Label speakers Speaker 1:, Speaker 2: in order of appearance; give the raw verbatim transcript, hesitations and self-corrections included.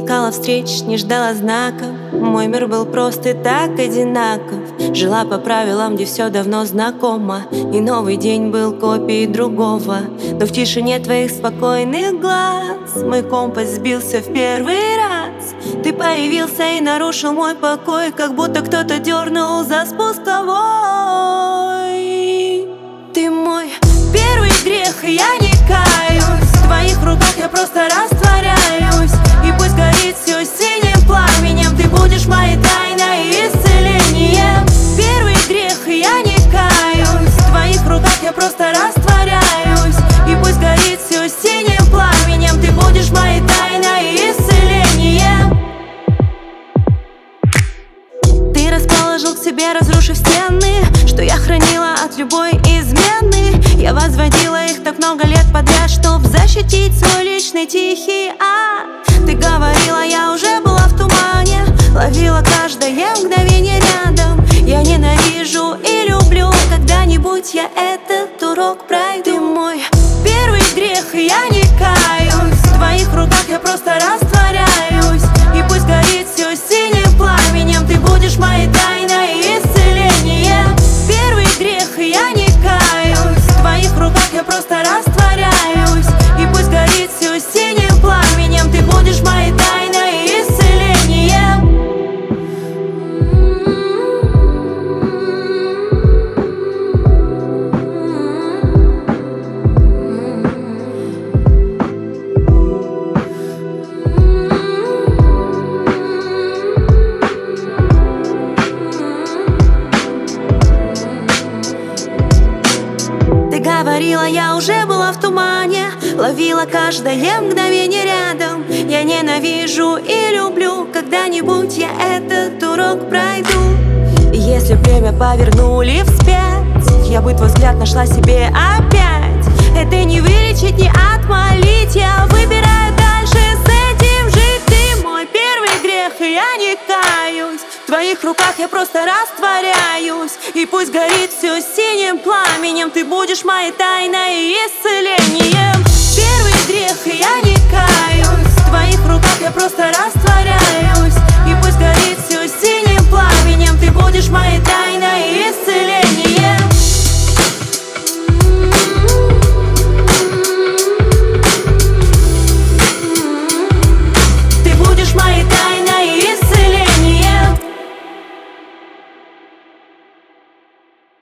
Speaker 1: искала встреч, не ждала знаков. Мой мир был прост и так одинаков. Жила по правилам, где все давно знакомо, и новый день был копией другого. Но в тишине твоих спокойных глаз мой компас сбился в первый раз. Ты появился и нарушил мой покой, как будто кто-то дернул за спусковой. Ты мой первый грех, и я не каюсь. В твоих руках я просто растворяюсь. И пусть горит все синим пламенем, ты будешь моей тайной и исцелением. Первый грех, и я не каюсь. В твоих руках я просто растворяюсь. И пусть горит все синим пламенем, ты будешь моей тайной и исцелением. Ты расположил к себе, разрушив стены, что я хранила от любой измены. Я возводила их так много лет подряд, чтоб защитить свой личный тихий ад. Ты говорила, я уже была в тумане, ловила каждое мгновение рядом. Я ненавижу и люблю, когда-нибудь я этот урок пройду. Ты мой первый грех, и я не каюсь. В твоих руках я просто растворяюсь. И пусть горит все синим пламенем, ты будешь моей тайной и исцелением. Первый грех, и я не каюсь. В твоих руках я просто растворяюсь. И пусть горит все синим пламенем, ты будешь моей тайной и исцелением. Говорила, я уже была в тумане, ловила каждое мгновение рядом. Я ненавижу и люблю, когда-нибудь я этот урок пройду. Если время повернули вспять, я бы твой взгляд нашла себе опять. Это не вылечить, не отмолить, я выбираю дальше с этим жить. Ты мой первый грех, и я не каюсь. В твоих руках я просто растворяюсь. И пусть горит все синим пламенем, ты будешь моей тайной и исцелением. Первый грех, и я не каюсь. В твоих руках я просто растворяюсь.